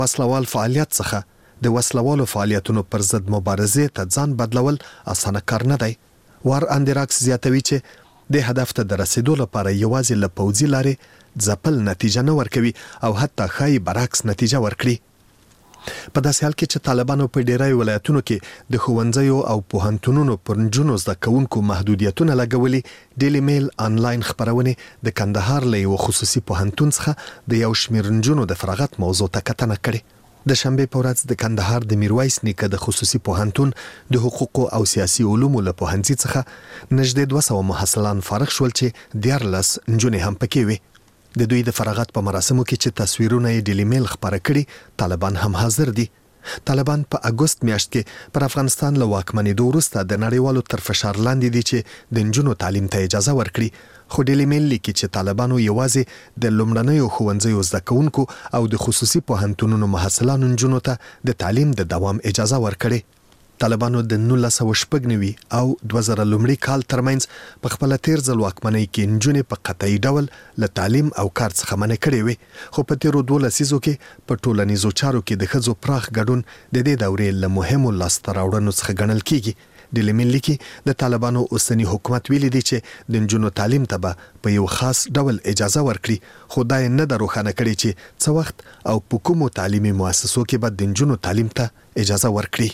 وسلوال فعالیت څخه د وسلوالو فعالیتونو پر ضد مبارزې ته ځان بدلول اسانه کار نه دی. وار اندراکس زیاتوي چې د هدف ته د رسیدو لپاره یوازې له پوځي لارې ځپل نتیجه نه ورکوي او حتی ښایي برعکس نتیجه ورکړي. په داسې حال کې چې طالبانو په ډیری ولایتونو کې د ښوونځیو او پوهنتونونو پر نجونو زده کوونکو محدودیتونه لګولي، ډیلی میل آنلاین خپرونې د کندهار له یو خصوصي پوهنتون څخه د یو شمېر نجونو د فراغت موضوع ته کتنه کړې. د شنبې په ورځ د کندهار د میرویس نیکه د خصوصي پوهنتون د حقوقو او سیاسي علومو له پوهنځي څخه نږدې 200 محصلان فارغ شول چې 14 نجونې هم پکې وي. د دوی د فراغت په مراسمو کې چې تصویرونه یې ډیلی میل خپاره کړي، طالبان هم حاضر دي. طالبان په اګوست میاشت کې پر افغانستان له واکمنېدو وروسته د نړیوالو تر فشار لاندې دي چې د نجونو تعلیم ته اجازه ورکړي، خو ډیلی میل لیکي چې طالبانو یوازې د لومړنیو ښوونځیو زده کوونکو او د خصوصي پوهنتونونو محصلانو نجونو ته د تعلیم د دوام اجازه ورکړي. طالبانو د 1996 او 2000 لومړي کال ترمنځ په خپل تیر ځل واکمنۍ کې نجونې په قطعي ډول له تعلیم او کار څخه منع کړې وي، خو په تیرو 12 لسیزو کې په ټولنیزو چارو کې د ښځو پراخ ګډون د دې دورې له مهمو لاسته راوړنو څخه ګڼل کیږي. ډیلی میل لیکي د طالبانو اوسنی حکومت ویلي دی چې د نجونو تعلیم ته به په یو خاص ډول اجازه ورکړي، خو دا یې نه ده روښانه کړې چې څه وخت او په کومو تعلیمي مؤسسو کې به د نجونو تعلیم ته اجازه ورکړي.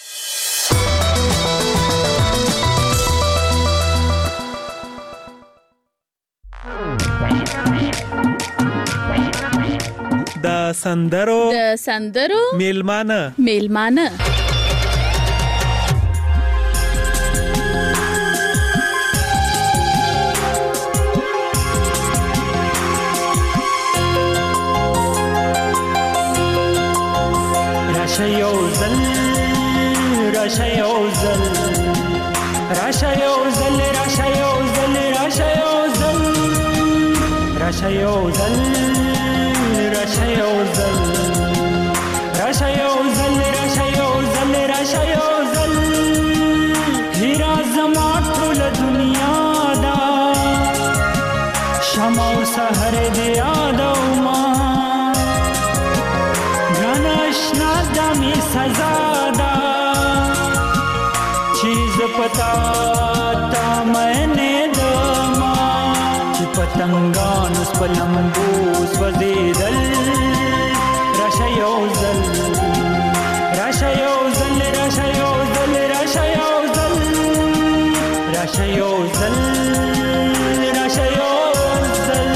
د سندرو میلمانه راشه یو زل راشه یو زل راشه یو زل راشه یو زل راشه یو زل راشه یو زل راشه یو زل راشه یو زل راشه یو زل راشه یو زل هیرا زما ټول دنیا دا شمع او سحر دې یادوما ګران اشنا دا می سزا دا چیز پتا تا مینه دما چې پتنګان اوس په لمبو سوځېدل. راشه یو زل راشه یو زل راشه یو زل راشه یو زل راشه یو زل راشه یو زل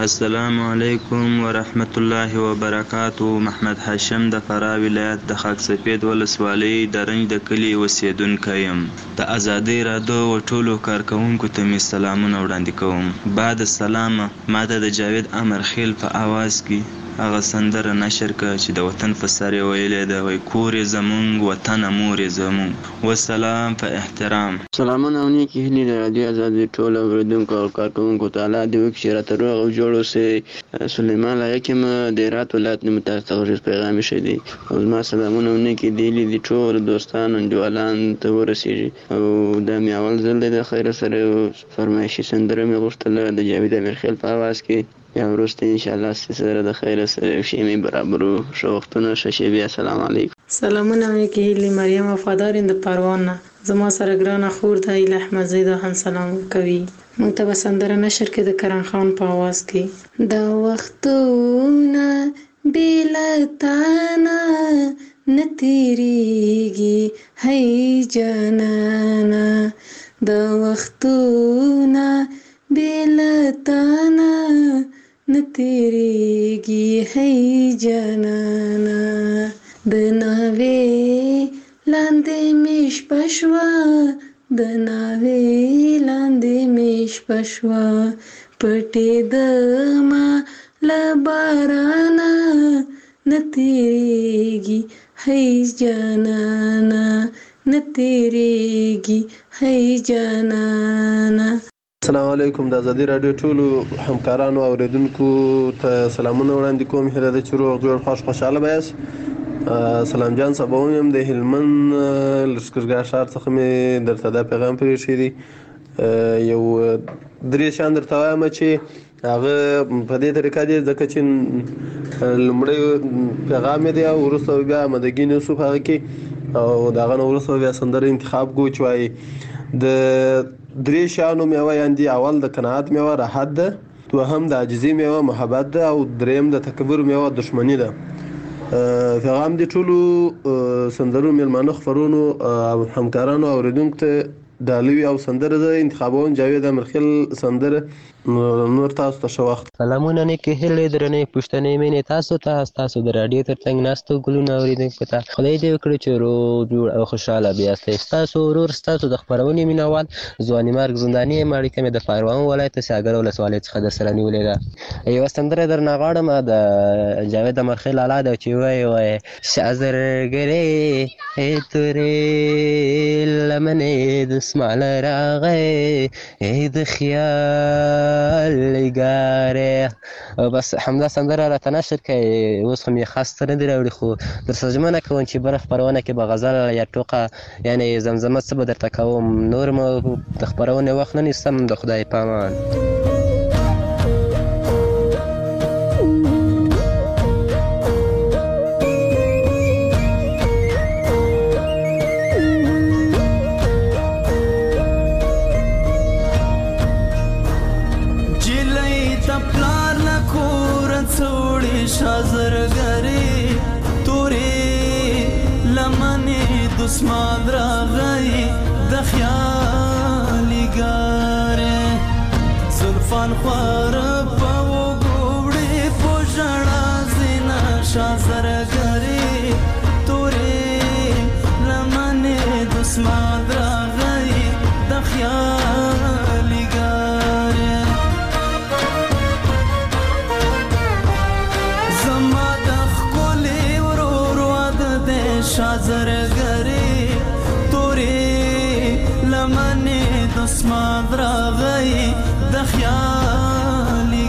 السلام علیکم ورحمت الله وبرکاتو. محمد هاشم د فراه ولایت د خاک سفید ولسوالۍ د رنج د کلي اوسیدونکی یم. د ازادۍ رادیو و ټولو کارکوونکو ته مې سلامونه وړاندې کوم. بعد السلام، ماته د جاوید امرخیل په آواز کې هغه سندره نشر کړه چې د وطن په سر یې ویلې ده، وایي کور یې زمونږ، وطن مور یې زمونږ. والسلام په احترام. سلامونه او نیکې هیلې د رادیو ازادۍ ټولو اورېدونکو او کارکوونکو ته الله دې وکړي چې راته روغ او جوړ اوسئ. سلیمان لایق یم د هرات ولایت نه، تاسو ته غږیز پیغام ایښی دی او زما سلامونه او نیکې هیلې دي ټولو دوستانو انډیوالانو ته ورسېږي. او دا مې اول ځل دی د خیره سره فرمایشي سندره مې غوښتله د جاوید امرخیل په آواز کې. یا وروسته انشاءالله سره د خیره سره یو شی مې برابرو. ښه وختونه، ښه شیبې. السلام علیکم. سلامونه مې کې هیلې مریم وفادار د پروان نه. زما سره ګرانه خور ده ایله احمد زیدا هم سلام کوي. موږ ته به سندره نشر کې د کرن خان په آواز کې. دا وختونه بې له تانه نه تېرېږي هی جانانه، دا وختونه بې له تانه نه تېرېږي هی جانانه. د ناوې لاندې مې شپه شوه، د ناوې لاندې مې شپه شوه، پټېدمه له بارانه نه تېرېږي هی جانانه، نه تېرېږي هی جانانه. السلام علیکم. د ازادي رادیو ټولو همکارانو او اوریدونکو ته سلامونه وړاندې کوم. هیله ده چې روغ جوړ خوشحاله به یاست. سلام جان صابون یم د هلمند لښکرګاه ښار څخه مې درته دا پیغام پرېښی دی. یو درې شیان درته وایم چې هغه په دې طریقه دي ځکه چې لومړی پیغام یې دی او وروسته بیا مدګین یوسف هغه کې او د هغه نه وروسته بیا سندره انتخاب کو چې وایي د درې شیانو میوه یاندي. اول د قناعت میوه راحت ده، دوهم د عاجزي میوه محبت ده او دریم د تکبر میوه دشمنی ده. پیغام دي ټولو سندرو میلمانه خبرونو او همکارانو او اوریدونکو ته دالوي او سندره ده انتخابون جاوید امرخیل سندره. نور تاسو ته ښه وخت. سلامونه نیکې هیلې درنې پوښتنې مینې تاسو ته، ستاسو د راډیو تر څنګ ناستو ګلونه اورېدونکو ته خدای دې وکړي چې روغ جوړ او خوشحاله بیاستئ. ستاسو ورور ستاسو د خپرونې مینوال ځواني مرګ زنداني یم. اړیکه مې د پروان ولایت ساګر ولسوالۍ څخه درسره نیولې ده. یوه سندره درنه غواړم د جاوید امرخیل اعلی ده چې وایي شازرګرې تورې لمنې د اسماعیل راغی د خیال لګاره. بس همدا سندره راته نشر کړئ. اوس خو مې خاص څه نه دي راوړي، خو درسره ژمنه کوم چې بله خپرونه کې به غزل یا ټوقه یعنې زمزمه څه به درته کوم. نور مو د خپرونې وخت نه نیسم. د خدای په امان. شازرګرې تورې لمنې د اسمان راغی د خیالي ګارې زلفان خواره په وګوړې په ژړا زینه شازرګرې تورې لمنې د اسمان راغی د خیالي ګارې شازرګرې تورې لمنې د اسمان راغی د خیالي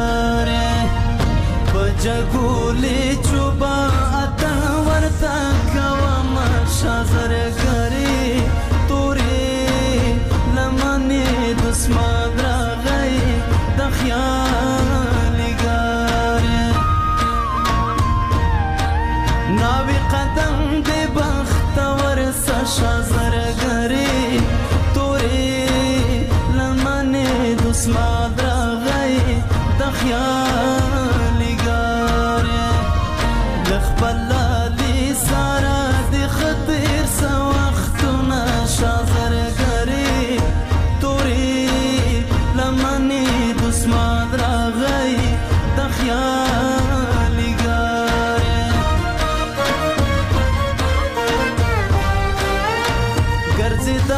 ګارې په جګولې چوبه اتن ورته کوم شازرګرې تورې لمنې د اسمان راغی د خیالي ګارې ناوی قدم دې بختور شازرګرې تورې لمنې د اسمان راغی د خیالي ګارې له خپل لالي سره د خطر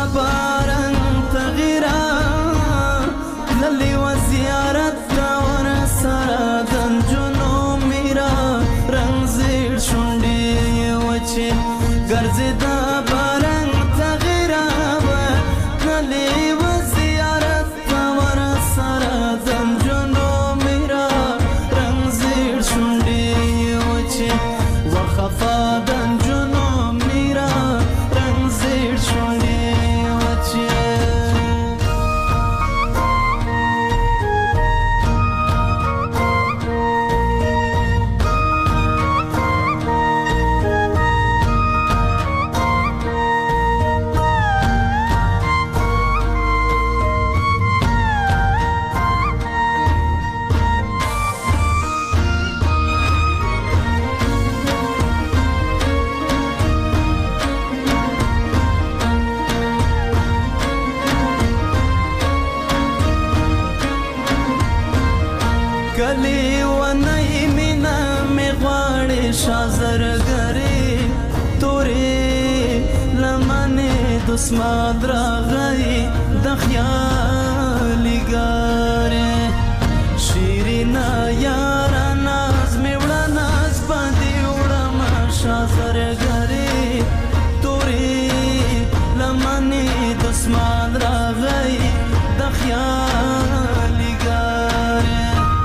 باران تغیرا للی و زیارت دور سرا دنجنو میرا رنگ زیر شوندی وچی گرزی دا باران تغیرا للی و زیارت دور سرا دنجنو میرا رنگ زیر شوندی وچی وخفا دنجنو میرا رنگ زیر شوندی وچی کلی و نئی مینا می غواړي شازرګری تورې لمنې دسمال راغی د خیالي ګارې شیرینا یارا ناز می وړه ناز باندې وړم شازرګری تورې لمنې دسمال راغی د خیالي ګارې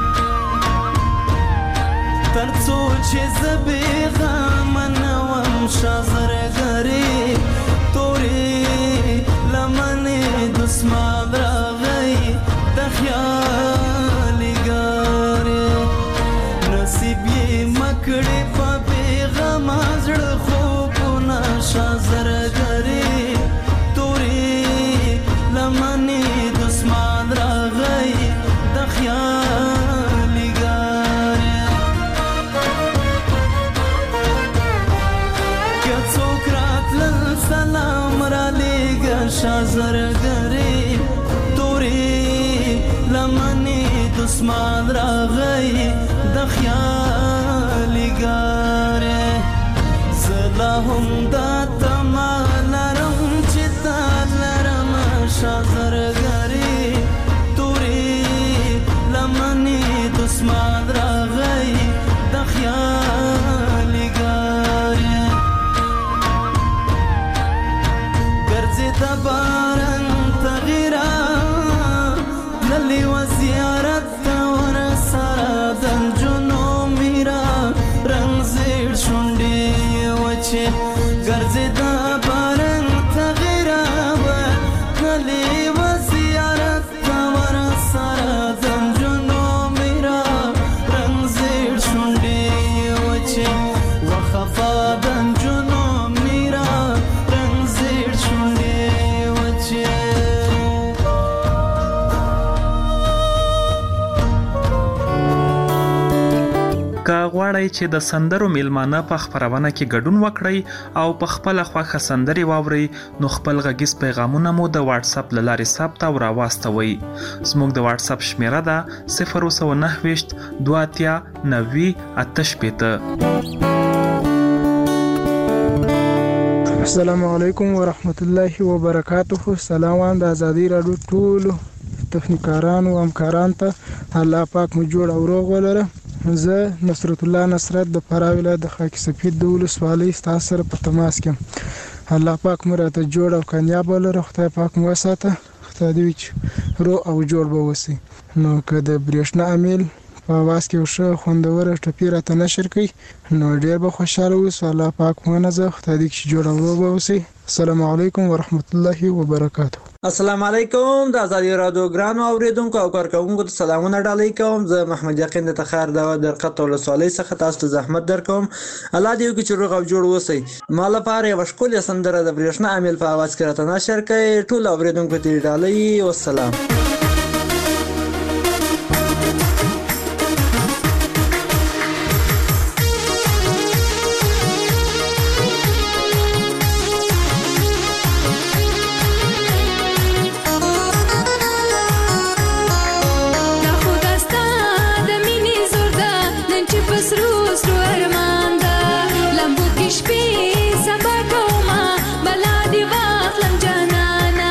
ترڅو چې زبې غمنوم شازرګری تورې لمنې دسمال راغی د خیالي ګارې نصیب یې مکړې په بېغمه زړه خوبونه شازرګری تورې لمنې دسمال راغی د خیالي ګارې سلام را لیگا شازرگری توری لمنی دسمال را غی د خیالی گاره زلا هم دا تمال رم چتا لرم شازرگری توری لمنی دسمال را غی د خیالی گاره د باران تغیرا للی و زیارت ور سرا دنجنو میرا رنگ زیر شوندی وچی گرزی د باران تغیرا للی و زیارت ور سرا دنجنو میرا رنگ زیر شوندی وچی وخفا دنجنو میرا رنگ زیر شوندی که غواړئ چې د سندرو میلمانه په خپرونه کې ګډون وکړئ او په خپله خوښه سندرې واورئ نو خپل غږیز پیغامونه مو د واتس اپ له لارې ثبت او راواستوئ. زموږ د واتس اپ شمیره ده 029 2 90 88. السلام علیکم ورحمت الله وبرکاته. سلام د ازادي راډیو ټولو تخنیکارانو او همکارانو ته الله پاک مو جوړ او روغ ولره. زه نصرت الله نصرت د فراه ولایت د خاک سفید د ولسوالۍ ستاسو سره په تماس کې. الله پاک مو راته جوړ او کامیاب ولره. خدای پاک مو وساته. خدای دې چې روغ او جوړ به اوسئ. نو که د برېښنا امیل په اواز کې یو ښه خوندوره ټپي راته نشر کړي نو ډېر به خوشحاله اوسو. الله پاک مو ونازه. خدای دې چې جوړ او روغ به اوسئ. السلام علیکم ورحمت الله وبرکاته. السلام علیکم د ازادي رادیو ګرانو اوریدونکو او کارکونکو ته سلامونه ډالۍ کوم. زه محمد یقین د تخار د درقط ولسوالۍ څخه تاسو ته زحمت درکوم. الله دې وکړي چې روغ او جوړ اوسئ. ما لپاره یوه ښکلې سندره د برېښنا امیل په اواز کې راته نشر کړئ. ټولو اوریدونکو ته ډالۍ. والسلام. شپې سبا کومه بلا دی واخلم جانانه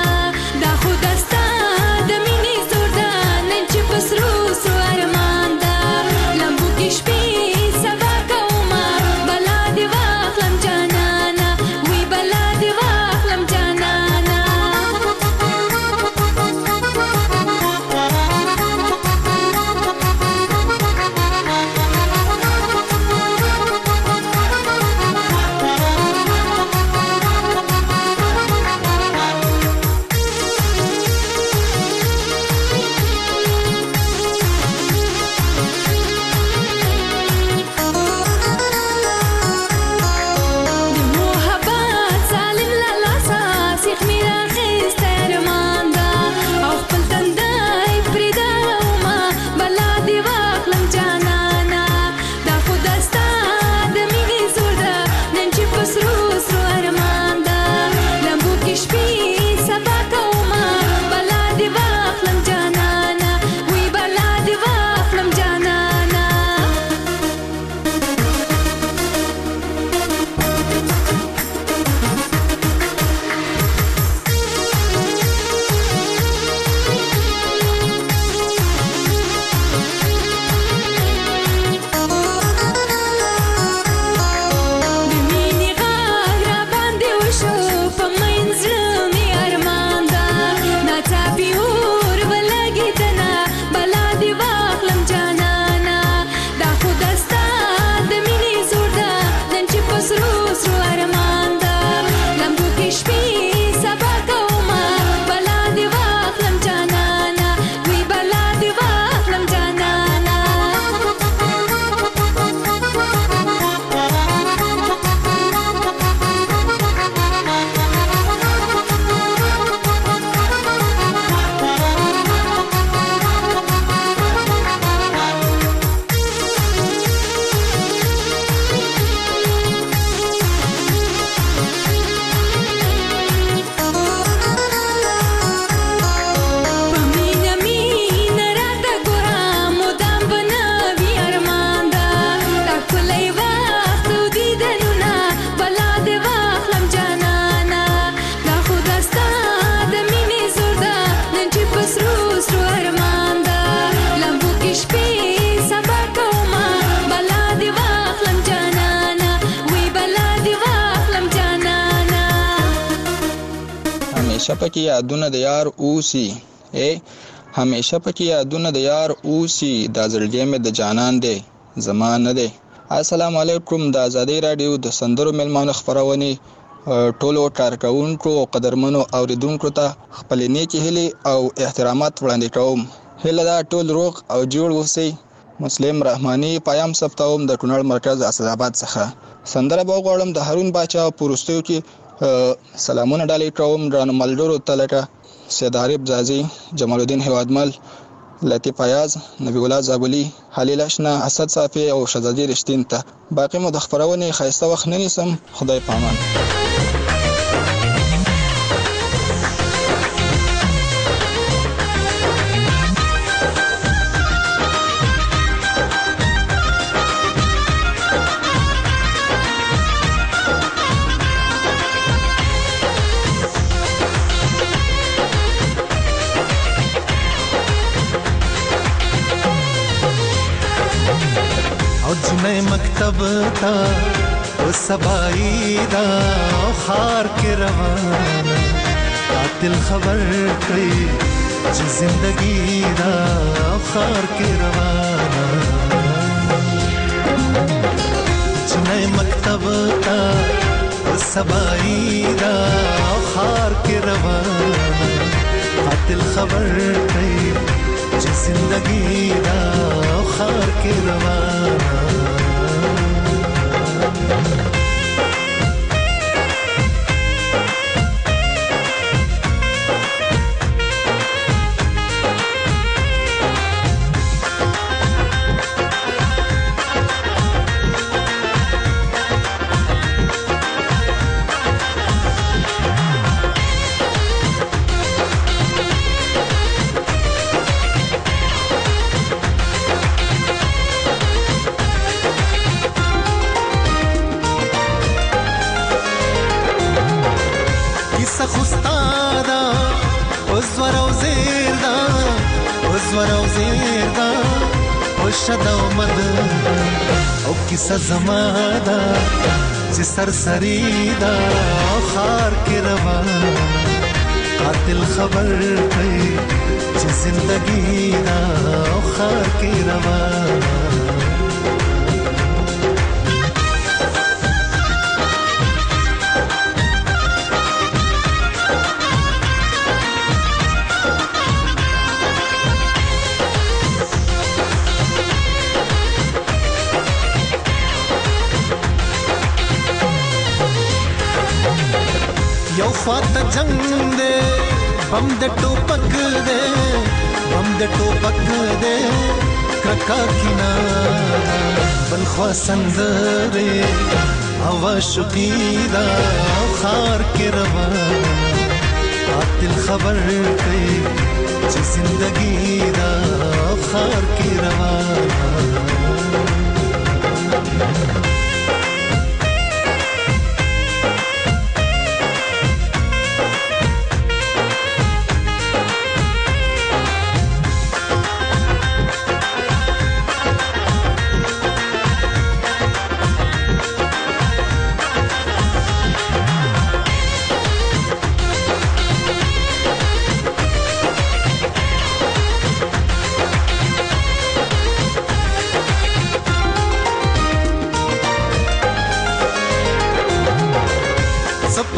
همیشه پکې یادونه د یار اوسي همیشه پکې یادونه د یار اوسي دا زړګی مې د جانان دی زما نه دی. السلام علیکم. د آزادۍ راډیو د سندرو میلمانو خپرونې ټولو کارکوونکو او قدرمنو اوریدونکو ته خپلې نیکې هیلې او احترامات وړاندې کوم. هیله ده ټول روغ او جوړ اوسئ. مسلم رحماني پیام ثبتوم د کونړ مرکز اسداباد څخه. سندره به وغواړم د هارون باچا په وروستیو کې سلامونه ډالۍ کوم درانو ملګرو ته لکه سید عارف ځاځي، جمال الدین هیوادمل، لطیف ایاز، نبی الله زابلی، خلیل اشنا، اسد صافی او شهزادي رشتین ته. باقي مو د خبرونې ښایسته وخت نه نیسم. خدای پامان. جنې مکتب تا او سبای دا خار کې روانه قاتل خبر کړی چې زندگی دا خار کې روانه. جنې مکتب تا او سبای دا خار کې روانه قاتل خبر کړی چې زندگی دا خار کې روانه. شدو مد او کیسه زمادا چې سرسری دا خار کې روانه قاتل خبر کوي چې زندگی دا خار کې روانه. یو خواته جنگ دے بم د ټوپک دے بم د ټوپک دے کرکا کینا بل خوا سندره هوا شقیدا خار کې روان قاتل خبر کوي چې زندگی دا خار کې روان. सप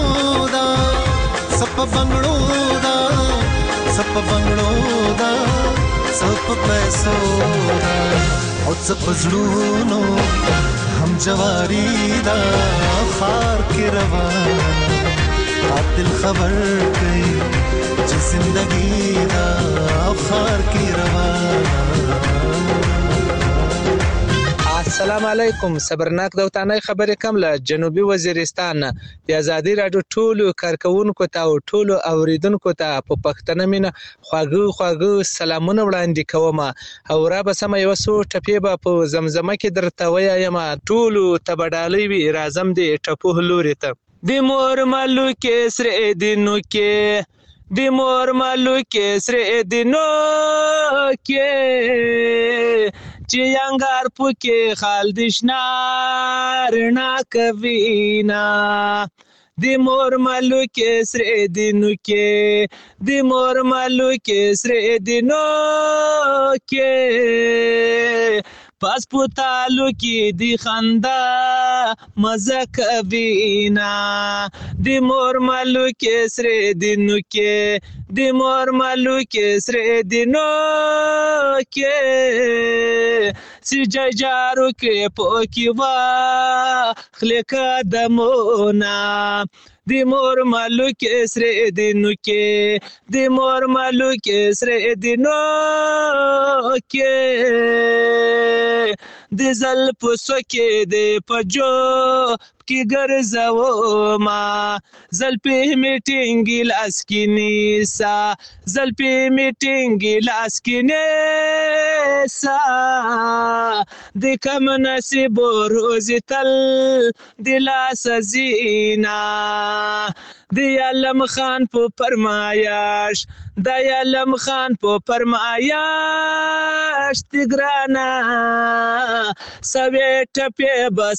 बंगड़ो दा सप पैसो दा او सप زړونو هم جواری دا خار کې روان قاتل خبر کوي چې زندگی دا خار کې روان. السلام علیکم. صبرناک دوتانه خبرې کوم له جنوبي وزیرستان. د آزادۍ راډیو ټولو کارکوونکو ته او ټولو اوریدونکو ته په پښتنه مینه خواږه سلامونه وړاندې کوم. او را به سم یو څو ټپې به په زمزمه کې درته وایم. ټولو ته به ډالۍ وي راځم د ټپو لوري ته. د مور مالو کې سره دینو کې د مور مالو کې سره دینو کې چې انګار پکې خال دشنا رڼا کوي نا د مور مالو کې سره دینو کې د مور مالو کې سره دینو کې پاس پوتالو کې دی خندا مزه کوینا د مور مالو کې سره دینو کې د مور مالو کې سره دینو کې سی جارو کې پوکی وا خلکا دمونا د مور مالو کې سره دینو کې د مور مالو کې سره دینو کې د زل پوسو کې د پجو کې ګرځاو ما زل په میټینګ لاس کې نیسا زل په میټینګ لاس کې نیسا د کم نصیب روز تل د لاس زینا د علم خان په فرمایش د علم خان په فرمایش تګرانا سوي ټپه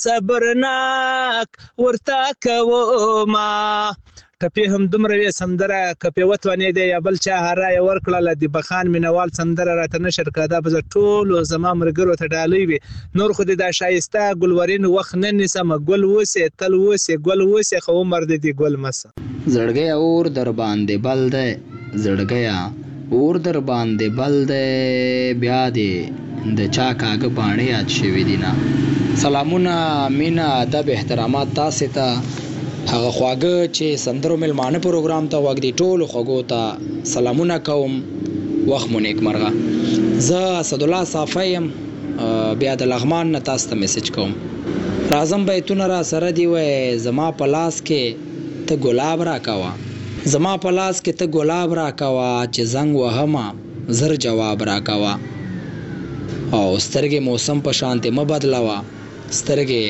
بصبرناک ورتا کوما ټپه هم دومره سندره کپه وتونه دی یا بل چا هرا ورکړه د بخان مینوال سندره راته نشر کړه به ټول زما مرګرو ته ډالۍ وي نور خو د شایسته ګلورین وخت نه نسم ګل وسه تل وسه ګل وسه خو مرد دی ګل مس زړګي اور در باندې بل ده زړګي اور در باندې بل ده بیا دی د چا کاغه باندې یاد شوی دینا سلامونه مینا ادب احترامات تاسو ته هغه خواږه چې سندرو ملمانه پروګرام ته وګړي ټول خوګو ته سلامونه کوم وخت مو نیک مرغه زه اسد الله صافیم بیا د لغمان نه تاسو ته میسج کوم راځم بیتونه را سره دی وای زما په لاس کې ته ګلاب را کاوه زما په لاس کې ته ګلاب را کاوه چې زنګ وهما زر جواب را کاوه او سترګې موسم په شانته مبدلوا سترګې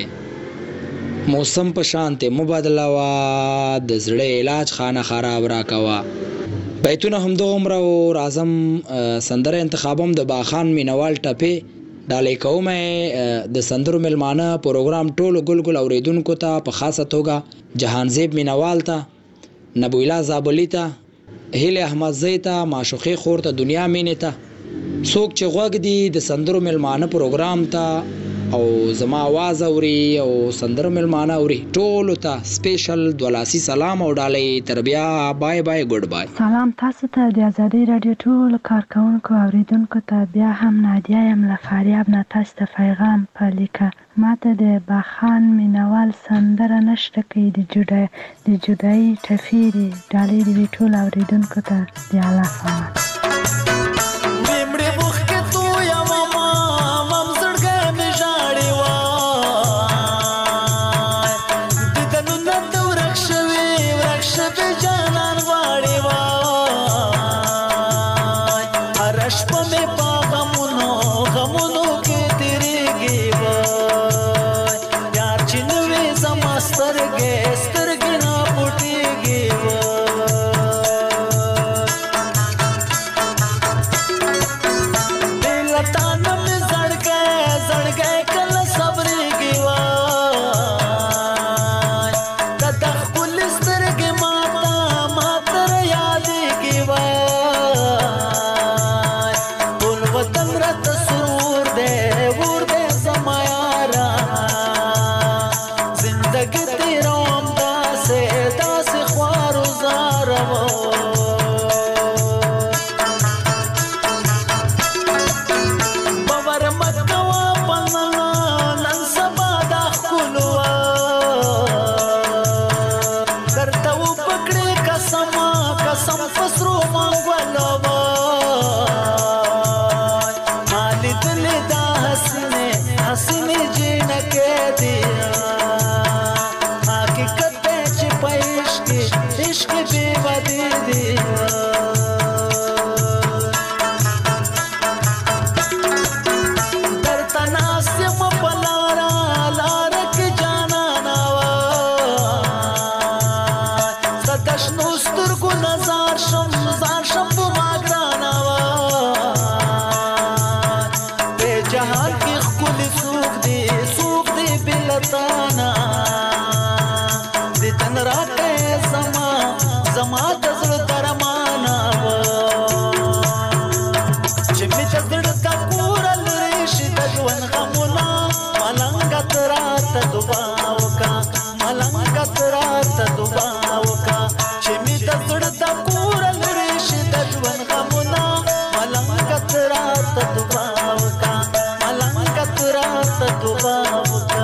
موسم په شانته مبدلوا د زړه علاج خانه خراب را کوا بیتونه هم دومره او راځم سندره انتخابم د باخان مینوال ټپه ډالې کومه د سندرو ملمانه پروګرام ټولو ګلګل اوریدونکو ته په خاصه توګه جهانزیب مینوال ته نبویلا زابلی ته هیله احمد زیتا معشوقي خور ته دنیا مینه ته څوک چې غوږ دی د سندرو ملمانه پروګرام ته او زما आवाज اوري او سندرو ملمانه اوري ټول ته سپیشل دولاسي سلام او ډالۍ تربیا بای بای ګډ بای سلام تاسو ته د ازادي رادیو ټول کارکونکو اوریدونکو ته بیا هم نادیا یم له فاریاب نه تاسو ته پیغام پلیکه ماته د باخان مینوال سندره نشته کې د جدای ټفیری ډالۍ دی ټول اوریدونکو ته دی الله سلام Rata ته دعا وکا ملنګت راته دعا وکا چې می د زړه د کور لري شي د ژوند غمونه ملنګت راته دعا وکا ملنګت راته دعا وکا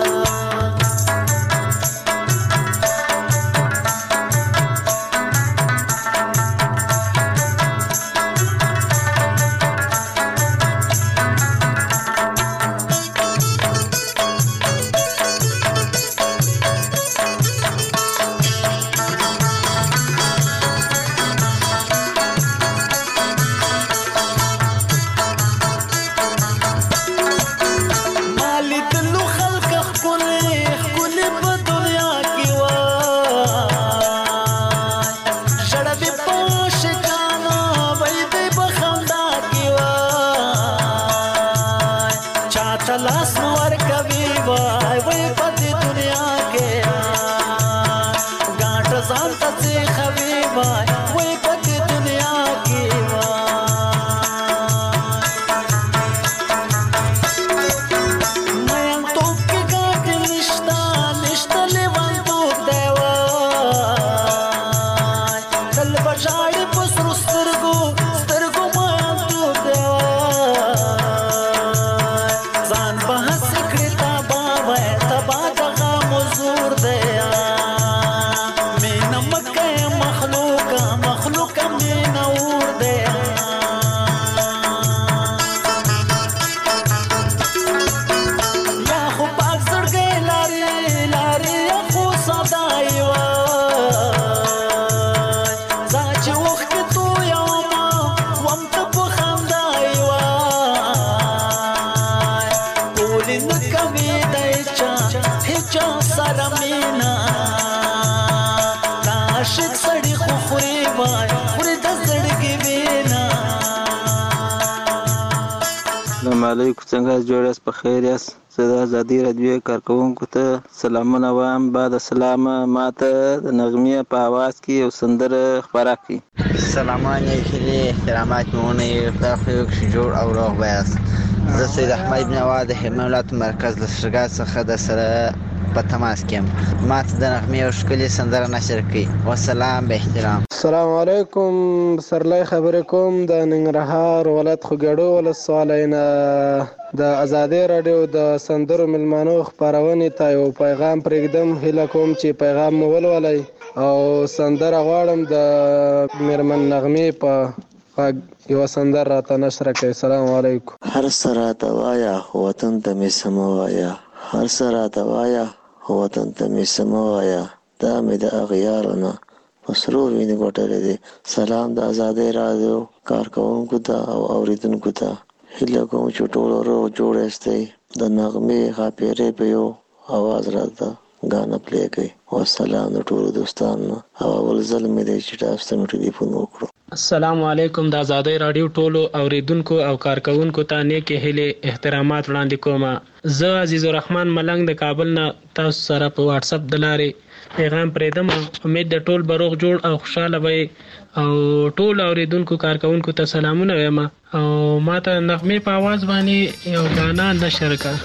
علیکم څنګه جوړ یاست په خیر یاست زه د ازادي راډیو کارکوونکو ته سلامونه وایم بعد سلامه ماته د نغمې په आवाज کې یو سندره خبره کړي سلامان یې احترامات مونږ تاسو جوړ او روغ بیاست زه سید احمد بن عواد همت مرکز لشرګات څخه د سره په تماس کې ماته د نغمې او ښکلې سندره نشر کړي والسلام به احترام السلام علیکم سرلای خبرې کوم د ننګرهار ولایت خوګړو ولسوالۍ نه د ازادي راډیو د سندرو ملمانو خبرونه ته یو پیغام پرېږدم هیله کوم چې پیغام مو ولولئ او سندره غواړم د میرمن نغمې په یو سندره راته نشر کړئ السلام علیکم هر سره دوایا وطن ته می سموایا هر سره دوایا وطن ته می سموایا دا مې د اغیارونه مسرور ویني ګټلې دي سلام د ازادي راډیو کارکوونکو ته او اوریدونکو ته هیله کوم چې ټول ورو جوړ استئ د نغمې خاپېرې په یو आवाज راته غانا پلی کوي والسلام ټول دوستانو او اول ځل مې د چټاست نو ټلیفون وکړو السلام علیکم د ازادي راډیو ټولو اوریدونکو او کارکوونکو ته نیکه هیله احترامات وړاندې کوم زه عزیز الرحمن ملنګ د کابل نه تاسو سره په واتس اپ دلاري پیغام پرېدم امید د ټول بروغ جوړ او خوشاله وي او ټول اوریدونکو کارکوونکو ته سلامونه وایم او ماته نغمې په आवाज باندې یو غانا نشر کړه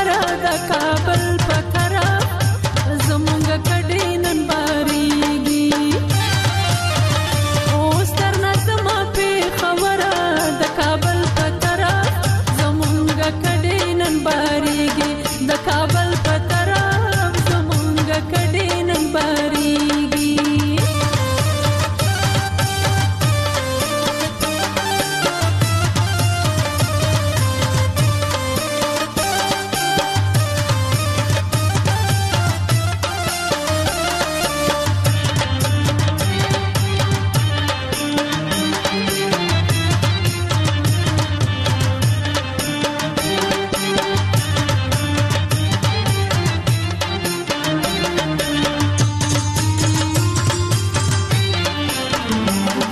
زمونږ کډې نن باریږي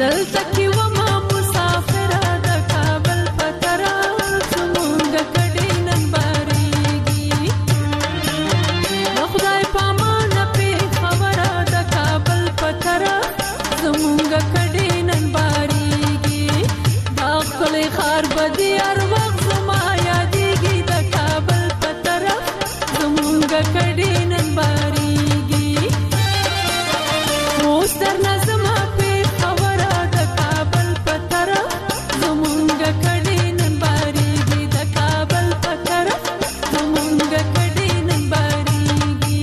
دلته کې ومه مسافره د کابل په طرف زمونږ کډې نن بارېږي د خدای په امانه پې خبره د کابل په طرف زمونږ کډې نن بارېږي دا ښکلی ښار به دې هر وخت زما یادېږي د کابل په طرف زمونږ کډې نن بارېږي اوس درنه زما پې خبره د کابل په طرف زمونږ کډې نن بارېږي د کابل په طرف زمونږ کډې نن بارېږي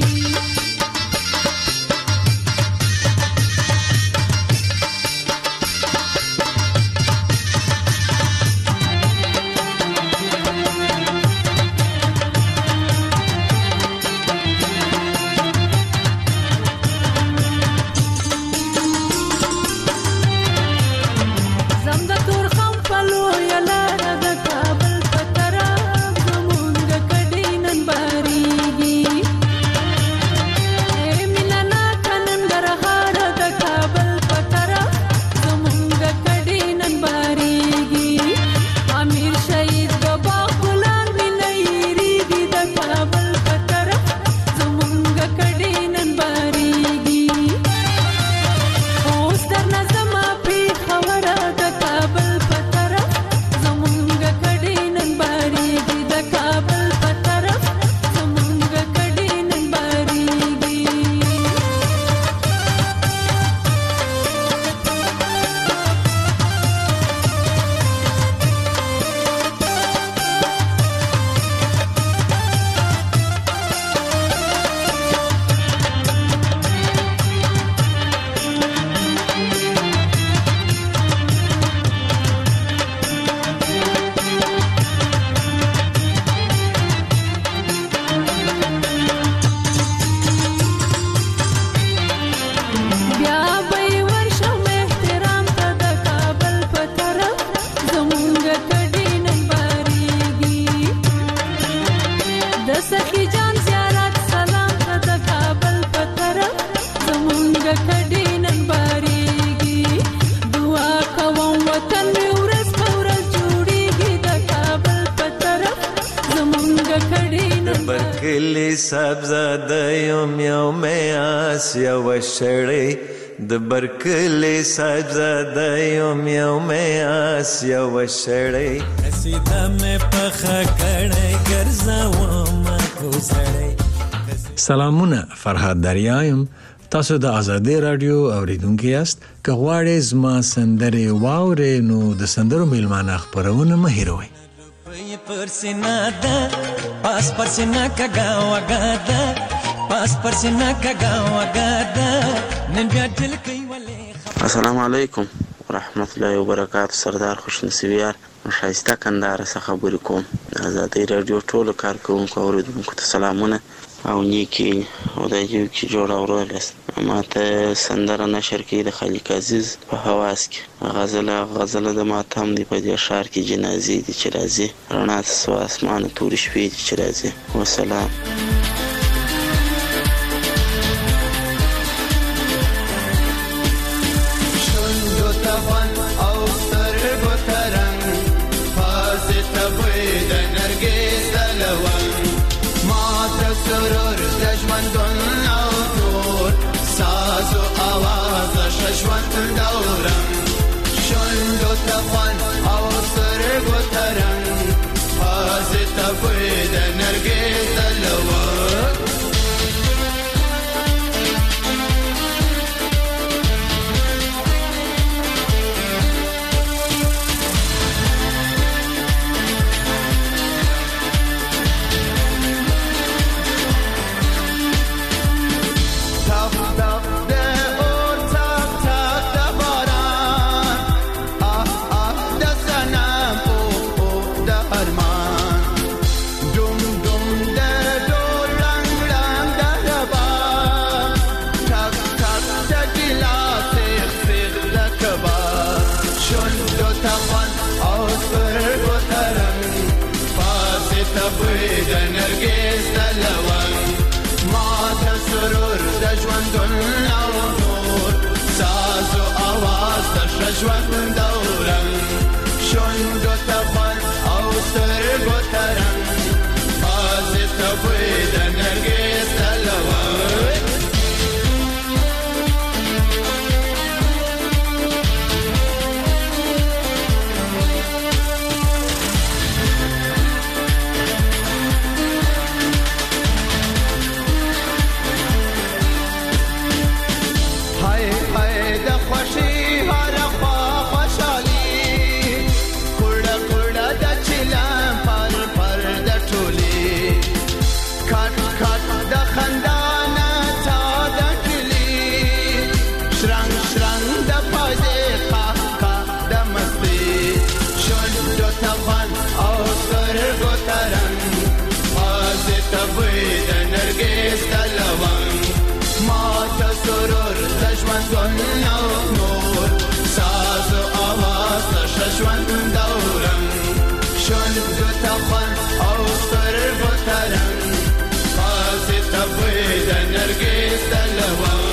زم د تورخم په لویه لاره د کابل په طرف زمونږ کډې نن بارېږي ای مینه ناکه ننګرهاره د کابل په طرف زمونږ کډې نن بارېږي امیر شهید د باغ ګلان مې نه هېرېږي د کابل په طرف زمونږ کډې نن بارېږي اوس درنه زما پې خبره د کابل په طرف زمونږ کډې نن بارېږي د کابل په طرف زمونږ کډې نن بارېږي بیا به یې ورشم احترام ته د کابل په طرف زمونږ کډې نن بارېږي د سخي جان زیارت سلام ته د کابل په طرف زمونږ کډې نن بارېږي دعا کوم وطن مې ورځ په ورځ جوړېږي د کابل په طرف زمونږ کډې نن برکلی صاحبزاده یم یو مې آس یوه شړۍ د برکلی صاحبزاده یم یو مې آس یوه شړۍ قصیده مې پخه کړی ګرځومه کوزړۍ سلامونه فرهاد دریایم تاسو د ازادي رادیو اوریدونکو یاست که غواړئ زما سندرې واورئ نو د سندرو میلمانه خپرونه مه هېروئ پر سینا ده پاس پر سینا کګا وګا ده پاس پر سینا کګا وګا ده نن بیا دل کوي ولې السلام علیکم ورحمت الله وبرکاته سردار خوش نصیبیار شایسته کندهار څخه خبرې کوم ازادي رادیو ټولو کارکوونکو اوریدونکو ته سلامونه او نیکی او د یو کې جوړ او روغ یاست ماته سندره نشر کې د خلیق عزیز په حواس کې غزله د ماتم دی په دې ښار کې جنازې دي چې راځي رڼا سو اسمانه تورې شپې دي چې راځي وسلام سرور دشمندون او نور ساز و آواز ششوند دورم شند و تفن او سرگ و ترنگ پاس تفید نرگز دلوک ژوند او رنګ شونډو ته خوند او سترګو ته رنګ پازې ته بوی د نرګس د لونګ ژوند او رنګ شونډو ته خوند او سترګو ته رنګ پازې ته بوی د نرګس د لونګ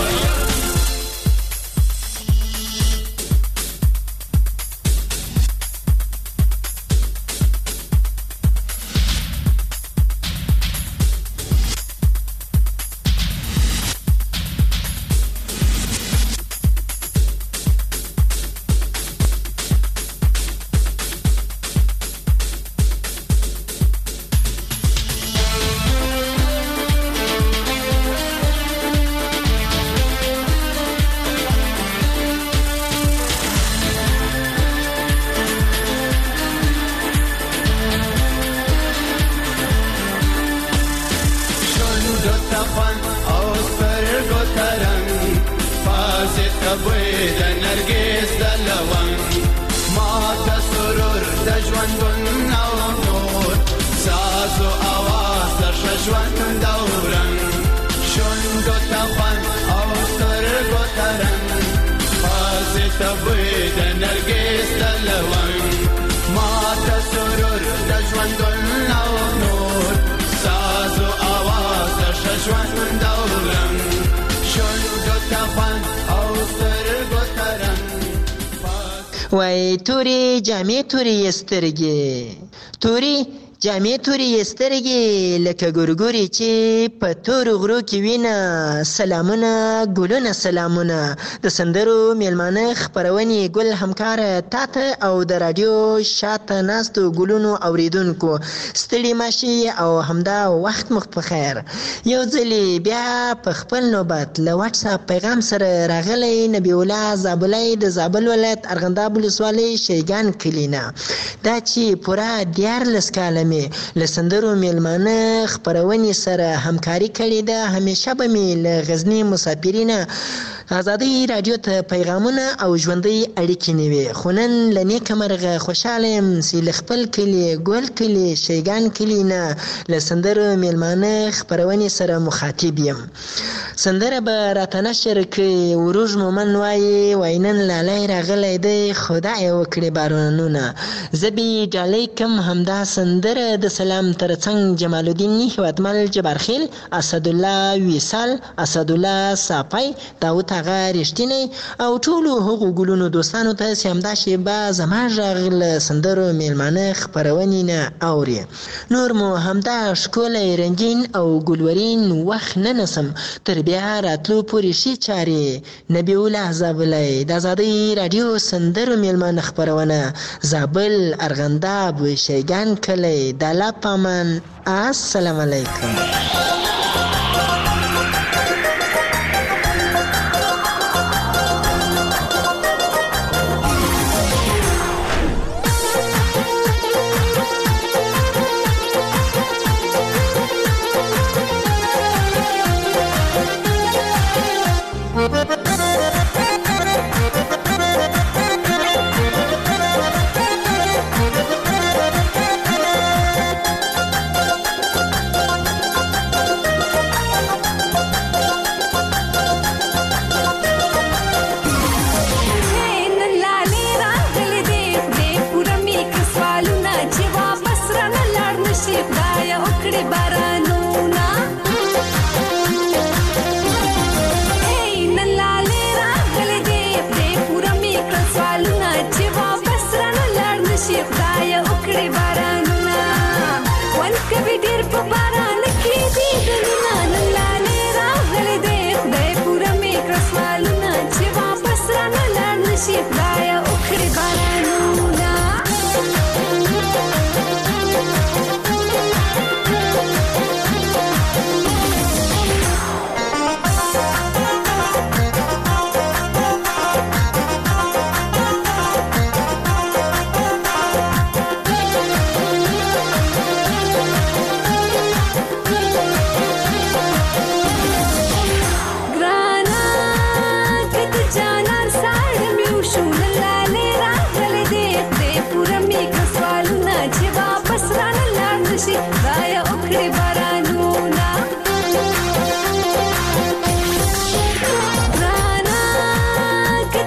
وای توري جامې توري سترګې توري جامې تورې سترګې لکه ګورګورې چې په تورو غرو کې وینه سلامونه ګلونه سلامونه د سندرو میلمانه خپرونې ګل همکاره تاته او د رادیو شاته ناستو ګلونو اوریدونکو ستړي ماشي او همدا وخت مخ په خیر یو ځلې بیا په خپل نوبت له واتس اپ پیغام سره راغلی نبی الله زابلی د زابل ولایت ارغنداب ولسوالۍ شیګان کلینه دا چې پوره 14 کاله له سندرو میلمانه خپرونې سره همکاري کړې ده همیشه به مې له غزني مسافرینه آزادۍ رادیو ته پیغامونه او ژوندۍ اړیکې نه وي خو نن له نیکه مرغه خوشحاله یم چې له خپل کلي ګل کلي شیګان کلي نه له سندرو میلمانه خپرونې سره مخاطب یم سندره به راته نشر کړي وروژ مومن وایي نن لالی راغلی دی خدای وکړي بارانونه زه به ډالۍ کم همدا سندره د سلام ترڅنګ جمال الدین هیوادمل جبارخیل اسدالله ویسال اسدالله صافی داود هغه رښتینی او ټولو هغو ګلونو دوستانو ته چې همدا شیبه زما غږ له سندرو میلمانه خپرونې نه اوري نور مو همدا ښکلی رنګین او ګلورین وخت نه نسم تر بیا راتلو پورې ښې چارې نبی الله زابلی د ازادۍ راډیو سندرو میلمانه خپرونه زابل ارغنداب شیګان کلی د الله په امان السلام علیکم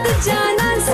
د جانان